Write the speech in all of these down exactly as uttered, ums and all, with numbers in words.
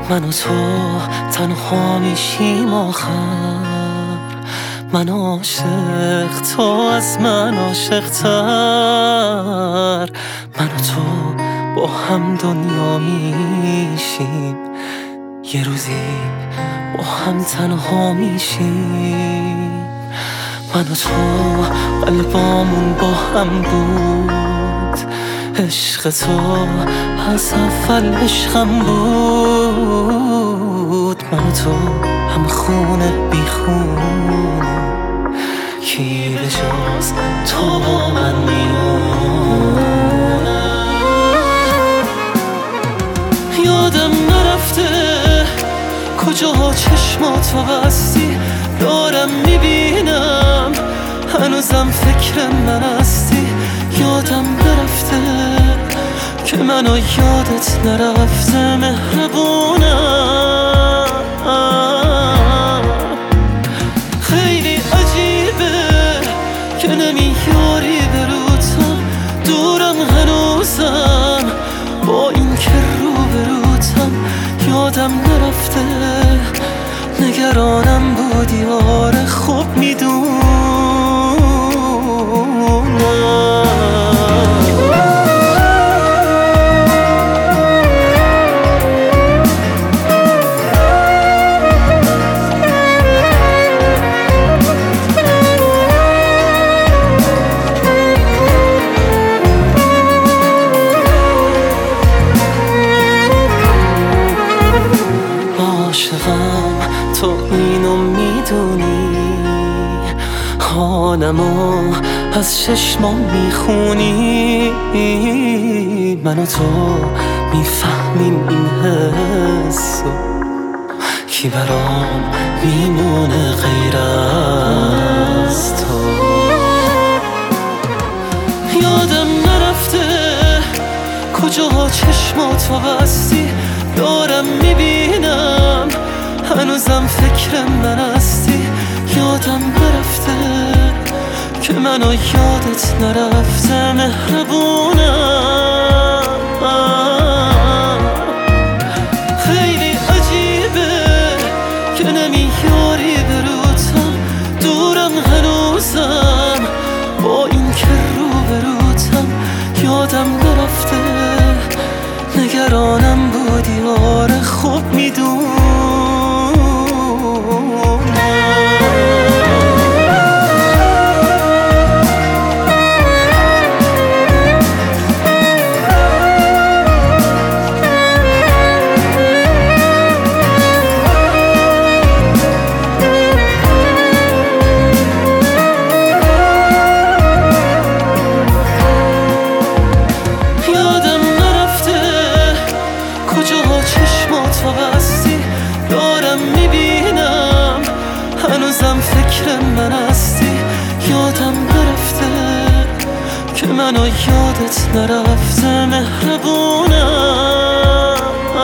من و تو تنها میشیم آخر، من عاشق تو از من عاشق تر. من و تو با هم دنیا میشیم، یه روزی با هم تنها میشیم. من و تو قلبامون با هم بود، عشق تو از اول عشقم بود. من و تو هم خونه بی خونه، کی به جز تو با من میمونه. یادم نرفته کجاها چشماتو بستی، دارم میبینم هنوزم فکر من هستی. یادم نرفته که منو یادت نرفته مهربونم. خیلی عجیبه که نمیاری بروتم، دورم هنوزم با این که رو بروتم. یادم نرفته نگرانم بودی، آره خوب میدونم. تو اینو میدونی، حالمو از چشمام میخونی. من و تو میفهمیم این حسو، کی برام میمونه غیر از تو. یادم نرفته کجاها چشماتو بستی، دارم میبینم هنوزم فکر من هستی. یادم نرفته که منو یادت نرفته مهربونم. خیلی عجیبه که نمیاری بروتم، دورم هنوزم با این که رو بروتم. یادم نرفته نگرانم بودی، آره خوب میدونم. چشماتو بستی، دارم میبینم هنوزم فکر من هستی. یادم نرفته که منو یادت نرفته مهربونم.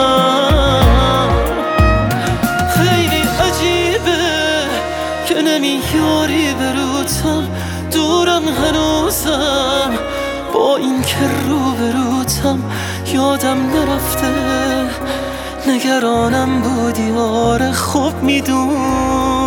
خیلی عجیبه که نمیاری بروتم، دورم هنوزم با این که رو بروتم. یادم نرفته نگرانم بودی، آره خوب میدون.